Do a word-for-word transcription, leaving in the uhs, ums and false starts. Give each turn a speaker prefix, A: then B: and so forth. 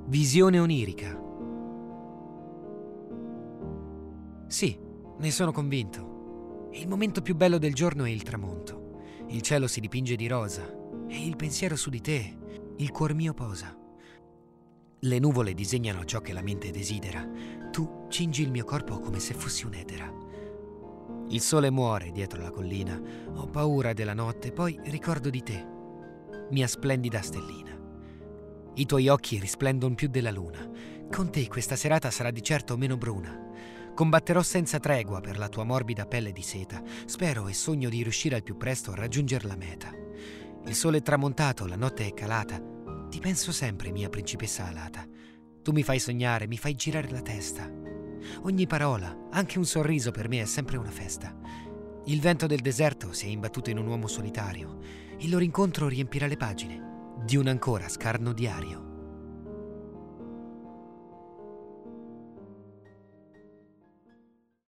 A: Visione onirica. Sì, ne sono convinto. Il momento più bello del giorno è il tramonto. Il cielo si dipinge di rosa e il pensiero su di te, il cuor mio posa. Le nuvole disegnano ciò che la mente desidera. Tu cingi il mio corpo come se fossi un'etera. Il sole muore dietro la collina. Ho paura della notte, poi ricordo di te, mia splendida stellina. I tuoi occhi risplendon più della luna. Con te questa serata sarà di certo meno bruna. Combatterò senza tregua per la tua morbida pelle di seta. Spero e sogno di riuscire al più presto a raggiungere la meta. Il sole è tramontato, la notte è calata. Ti penso sempre, mia principessa alata. Tu mi fai sognare, mi fai girare la testa. Ogni parola, anche un sorriso per me è sempre una festa. Il vento del deserto si è imbattuto in un uomo solitario. Il loro incontro riempirà le pagine di un ancora scarno diario.